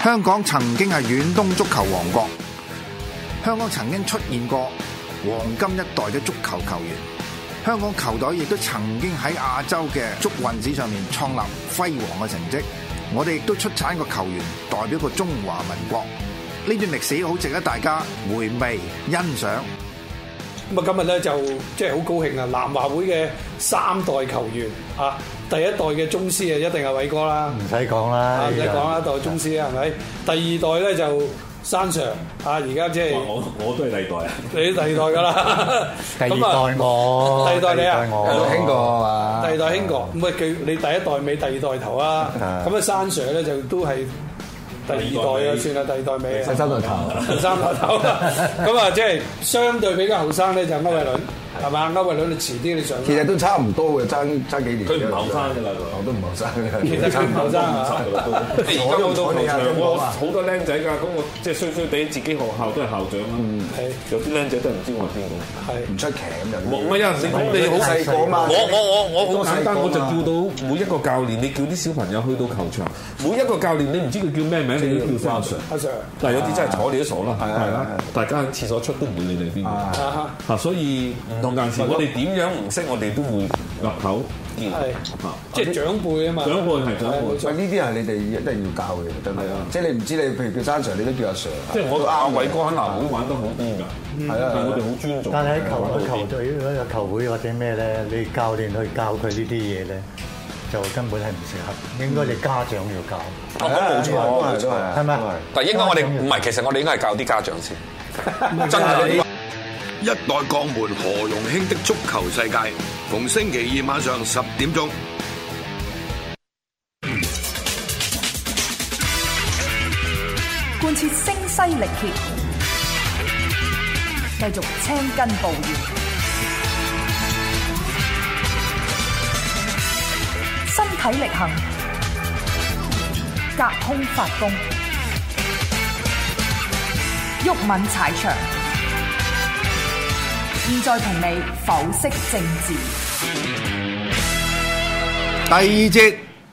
香港曾經係遠東足球王國，香港曾經出現過黃金一代嘅足球球員，香港球隊亦都曾經喺亞洲嘅足運史上面創立輝煌嘅成績。我哋亦都出產個球員代表過中華民國，呢段歷史好值得大家回味欣賞。 咁啊，今日咧就即係好高興啊！南華會嘅3代球員啊，第一代嘅宗師啊，一定係偉哥啦， 唔使講啦， 唔使講啦，代宗師啊，係咪？第二代咧就山 Sir 啊，而家即係我都係第二代啊， 你第二代㗎啦， 第二代我， 第二代你啊， 興哥啊， 第二代興哥，咁啊佢你第一代尾，第二代頭啊，咁啊山 Sir 咧就都係。第二代啊，算啦，第二代尾啊， 第三代頭， 咁啊，即係相對比較後生咧，就歐偉倫係嘛？歐偉倫你遲啲你上， 其實都差唔多嘅，爭幾年。 佢唔後生㗎啦， 我都唔後生嘅。 其實佢唔後生啊！ 而家我到球場，我好多僆仔㗎，咁我即係衰衰地自己學校都係校長啦。有啲僆仔都唔知我係邊個， 係唔出奇咁就。 唔係有陣時講你好細個啊嘛。我好簡單，我就叫到每一個教練，你叫啲小朋友去到球場，每一個教練你唔知佢叫咩名，你都叫阿 Sir。阿 Sir，但係有啲真係坐你都傻啦，係啦，大家喺廁所出都唔會理你邊個。所以唔同陣時，我哋點樣唔識，我哋都會入口見。 係，即係長輩啊嘛。 長輩係長輩。 喂，呢啲係你哋一定要教嘅，真係啊！即係你唔知你譬如叫山 Sir，你都叫阿 Sir。 即係我阿偉哥喺南華玩得好癲㗎，係啊，我哋好尊重。 但係喺球隊嗰個球會或者咩咧，你教練去教佢呢啲嘢咧，就根本係唔適合。應該你家長要教。 冇錯， 係咪？ 但係應該我哋唔係，其實我哋應該係教啲家長先。真係。 一代鋼門何容興的足球世界，逢星期二晚上10點鐘。 貫徹聲嘶力竭，繼續青筋暴現，身體力行，隔空發功，毓民踩場。現在同你剖析政治。 第二節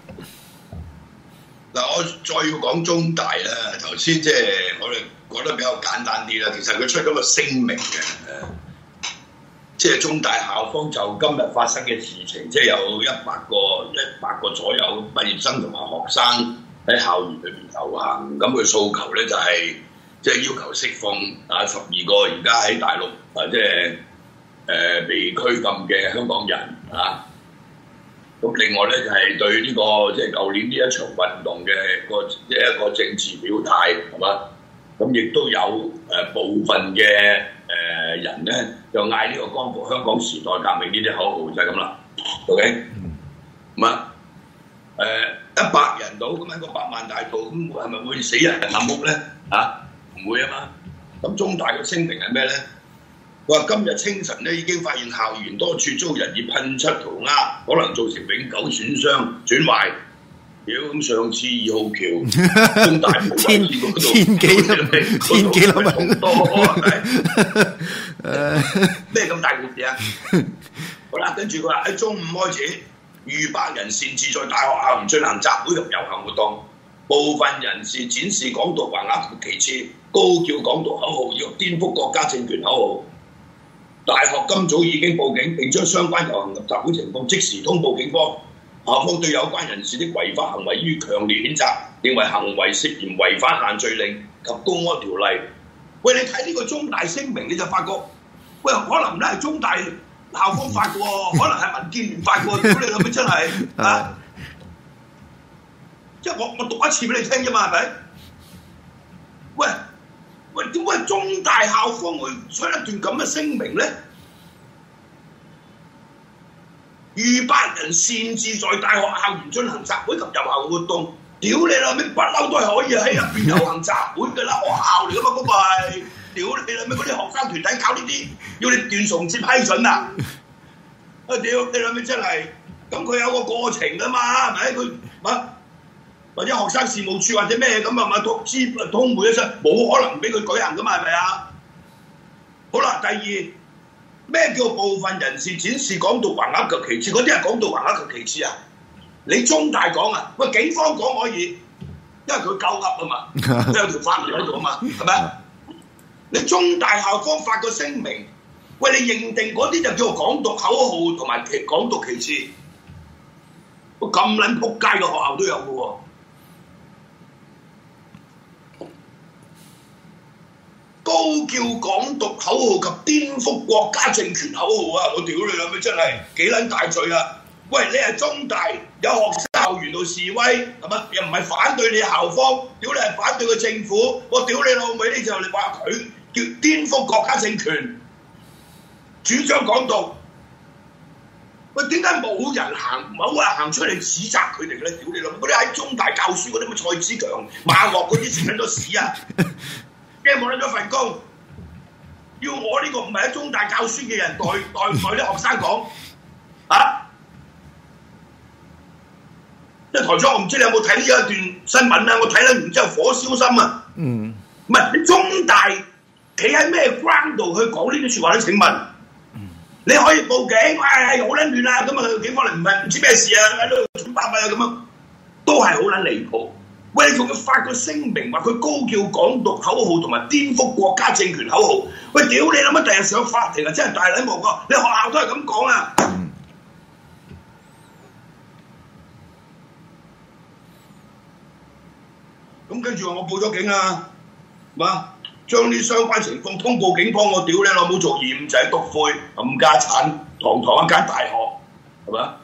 嗱，我再要講中大啦。頭先即係我哋講得比較簡單啲啦。其實佢出咗個聲明嘅，即係中大校方就今日發生嘅事情，即係有100個左右畢業生同埋學生喺校園裏邊遊行，咁佢訴求咧就係即係要求釋放12個而家喺大陸即係被拘禁嘅香港人啊。咁另外咧就係對呢個即係舊年呢一場運動嘅一個政治表態係嘛？咁亦都有部分嘅人咧就嗌呢個光復香港時代革命呢啲口號就係咁啦。OK， 咁啊100人到咁喺個百萬大道，咁係咪會死人冧屋咧？唔會啊嘛。咁中大嘅聲明係咩咧？佢話今日清晨咧已經發現校園多處遭人以噴漆塗鴉，可能造成永久損傷損壞。咁上次2號橋中大千幾粒好多係咪？咩咁大件事啊？好啦，跟住佢話喺中午開始，逾百人擅自在大學校園進行集會及遊行活動，部分人士展示港獨橫額旗幟，高叫港獨口號，要顛覆國家政權口號。大學今早已經報警，並將相關遊行及集會情況即時通報警方。校方對有關人士的違法行為予以強烈譴責，認為行為涉嫌違反限聚令及公安條例。喂，你睇呢個中大聲明你就發覺，喂，可能咧係中大校方發嘅喎，可能係民建聯發嘅喎，屌你老味真係啊！即係我讀一次俾你聽啫嘛，係咪？喂，點解中大校方會出一段咁嘅聲明咧？逾百人擅自在大學校園進行集會及遊行活動，屌你老味，不嬲都係可以喺入邊遊行集會嘅啦，學校嚟噶嘛嗰個係，屌你老味嗰啲學生團體搞呢啲，要你段崇智批准啊！屌你老味真係，咁佢有個過程噶嘛，係咪？佢或者學生事務處或者咩咁啊嘛，通會一聲，冇可能俾佢舉行噶嘛，係咪啊？好啦，第二。咩叫部分人士展示港獨橫額及旗幟？嗰啲係港獨橫額及旗幟啊！你中大講啊，喂，警方講可以， 因為佢鳩噏啊嘛，佢有條法律喺度啊嘛，係咪？你中大校方發個聲明，喂，你認定嗰啲就叫做港獨口號同埋港獨旗幟，咁撚仆街嘅學校都有嘅喎。高叫港獨口號及顛覆國家政權口號啊！我屌你老味真係幾撚大罪啊！喂，你係中大有學生校園度示威係嘛？又唔係反對你校方，屌你係反對個政府！我屌你老味，你就你話佢叫顛覆國家政權，主張港獨。喂，點解冇人行出嚟指責佢哋咧？屌你老味！嗰啲喺中大教書嗰啲乜蔡子強、馬岳嗰啲食緊多屎啊！驚冇得咗份工，要我呢個唔係喺中大教書嘅人代啲學生講啊！即係台長，我唔知你有冇睇呢一段新聞啊？我睇得完之後火燒心啊！唔係你中大企喺咩 ground 度去講呢啲説話咧？請問，你可以報警，好撚亂啊！咁啊，警方嚟唔知咩事啊，喺度蠢巴閉啊咁樣，都係好撚離譜。喂，你仲要發個聲明話佢高叫港獨口號同埋顛覆國家政權口號？喂，屌你諗乜？第日上法庭啊，真係大禮無個！你學校都係咁講啊！咁跟住話我報咗警啊，嘛？將啲相關情況通報警方，我屌你老母做鹽仔篤灰冚家產，堂一間大學係咪？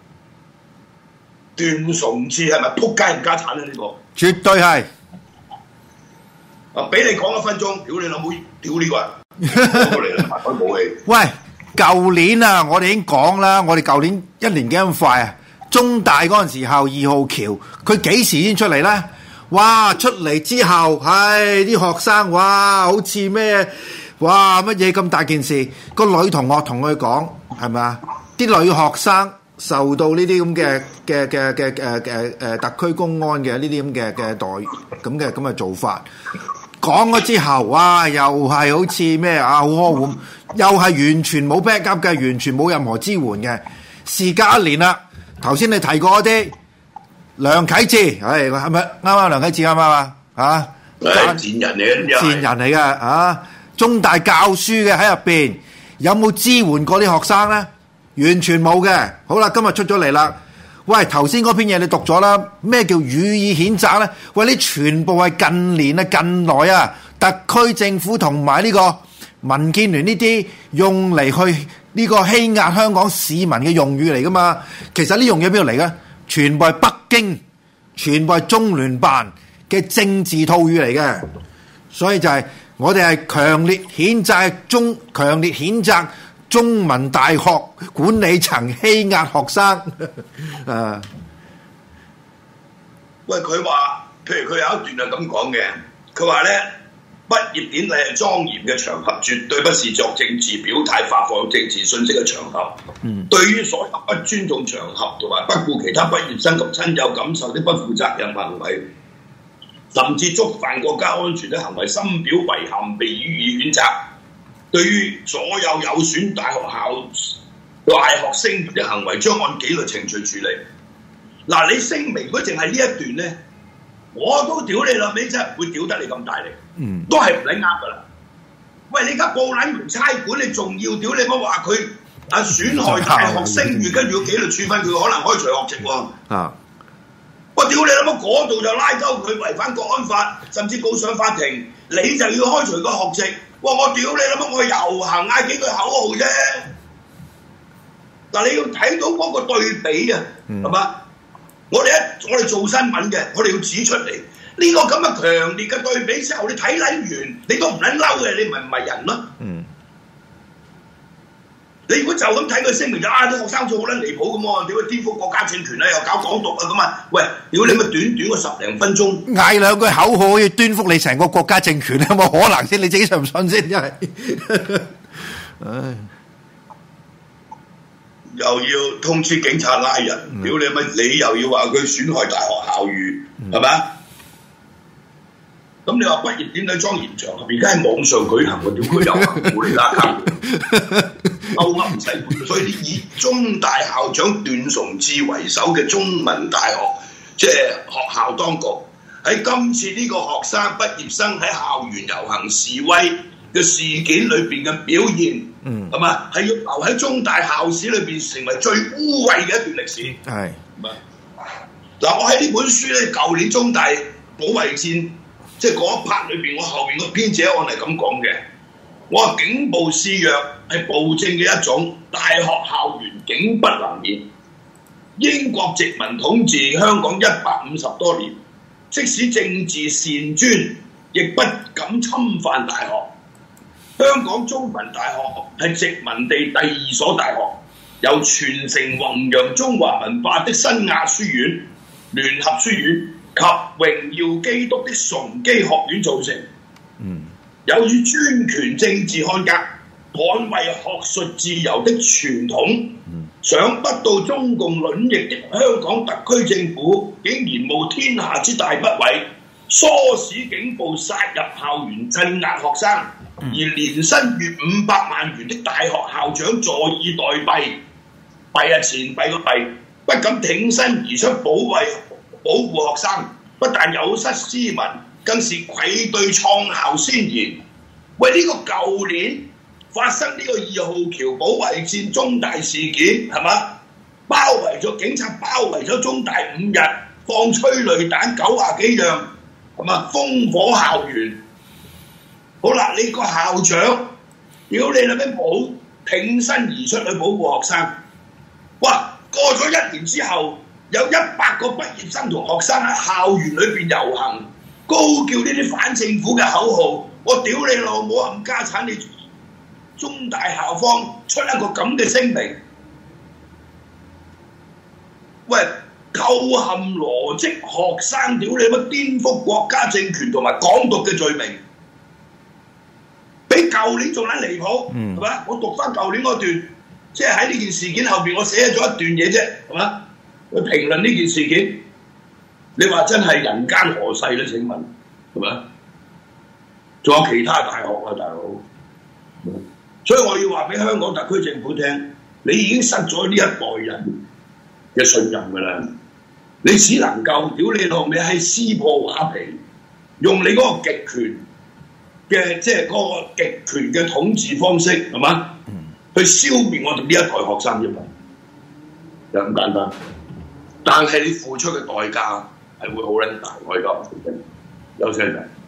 段崇智係咪撲街冚家產啊？呢個絕對係。 啊！俾你講1分鐘，屌你老母，屌呢個人，講過嚟啦，埋開武器。 喂，舊年啊，我哋已經講啦，我哋舊年1年幾咁快啊！中大嗰陣時候2號橋，佢幾時先出嚟咧？哇！出嚟之後，啲學生哇，好似咩？哇！乜嘢咁大件事？個女同學同佢講係咪啊？啲女學生受到呢啲咁嘅特區公安嘅呢啲咁嘅做法，講咗之後，哇！又係好似咩啊？好呵護，又係完全冇 back up 嘅，完全冇任何支援嘅。事隔1年啦，頭先你提過嗰啲梁啟智，係咪啱梁啟智啱啊？啊， 賤人嚟嘅， 賤人嚟嘅啊！中大教書嘅喺入邊，有冇支援過啲學生咧？完全冇嘅。好啦，今日出咗嚟啦。喂，頭先嗰篇嘢你讀咗啦，咩叫予以譴責咧？喂，你全部係近年啊、近來啊，特區政府同埋呢個民建聯呢啲用嚟去呢個欺壓香港市民嘅用語嚟噶嘛？其實呢用嘢邊度嚟嘅？全部係北京，全部係中聯辦嘅政治套語嚟嘅，所以就係我哋係強烈譴責中文大學管理層欺壓學生。 喂，佢話，譬如佢有一段係咁講嘅，佢話咧，畢業典禮係莊嚴嘅場合，絕對不是作政治表態、發放政治信息嘅場合。對於所有不尊重場合同埋不顧其他畢業生及親友感受的不負責任行為，甚至觸犯國家安全的行為，深表遺憾，被予以譴責。對於所有有損大學聲譽的行為，將按紀律程序處理。嗱，你聲明如果淨係呢一段咧，我都屌你啦，尾真係唔會屌得你咁大力，都係唔使呃噶啦。喂，你而家報撚完差館，你仲要屌你乜話佢損害大學聲譽，跟住要紀律處分佢，可能開除學籍喎。我屌你諗乜嗰度就拉鳩佢違反國安法，甚至告上法庭，你就要開除個學籍。哇！我屌你諗乜我遊行嗌幾句口號啫。嗱，你要睇到嗰個對比啊，係嘛？我哋做新聞嘅，我哋要指出嚟呢個咁嘅強烈嘅對比之後，你睇撚完，你都唔撚嬲嘅，你唔係人咯。你如果就咁睇佢聲明就啲學生做好撚離譜咁喎，點解顛覆國家政權又搞港獨啊咁啊？喂，屌你咪短個10零分鐘嗌兩句口號，要顛覆你成個國家政權，有冇可能先？你自己信唔信先？真係， 又要通知警察拉人，屌你咪你又要話佢損害大學校譽，係咪？咁你話畢業典禮莊嚴場合，而家喺網上舉行喎，屌佢又話冇嚟拉卡，勾噏唔使，所以以中大校長段崇智為首嘅中文大學即係學校當局喺今次呢個學生畢業生喺校園遊行示威嘅事件裏邊嘅表現，係嘛？係要留喺中大校史裏邊成為最污穢嘅一段歷史。係嗱，我喺呢本書咧，舊年中大保衛戰即係嗰一 part 裏邊，我後邊個編者案係咁講嘅。我話警暴肆虐係暴政嘅一種，大學校園竟不能免。英國殖民統治香港150多年，即使政治擅專，亦不敢侵犯大學。香港中文大學係殖民地第2所大學，由傳承弘揚中華文化的新亞書院、聯合書院及榮耀基督的崇基學院造成。有以專權政治看格、捍衛學術自由的傳統，想不到中共卵翼的香港特區政府竟然冒天下之大不韙，唆使警暴殺入校園鎮壓學生，而年薪月500萬元的大學校長坐以待斃，斃啊錢斃個斃，不敢挺身而出保護學生，不但有失斯文，更是愧對創校先賢。喂，呢個舊年發生呢個2號橋保衛戰中大事件係嘛？包圍咗警察，包圍咗中大5日，放催淚彈90幾樣，係嘛？烽火校園。好啦，你個校長，如果你諗咩冇挺身而出去保護學生，哇！過咗1年之後，有100個畢業生同學生喺校園裏邊遊行，高叫呢啲反政府嘅口號。我屌你老母冚家產！你中大校方出一個咁嘅聲明，喂，構陷羅織學生，屌你乜顛覆國家政權同埋港獨嘅罪名，比舊年仲撚離譜，係嘛？我讀翻舊年嗰段，即係喺呢件事件後邊，我寫咗一段嘢啫，係嘛？去評論呢件事件，你話真係人間何世咧？請問係咪？仲有其他大學啊，大佬，所以我要話俾香港特區政府聽，你已經失咗呢一代人嘅信任㗎啦，你只能夠屌你老味係撕破畫皮，用你嗰個極權嘅即係嗰個極權嘅統治方式係嘛，去消滅我哋呢一代學生啫嘛，就咁簡單。但係你付出嘅代價係會好撚大，我而家話俾你聽，有聲嘅。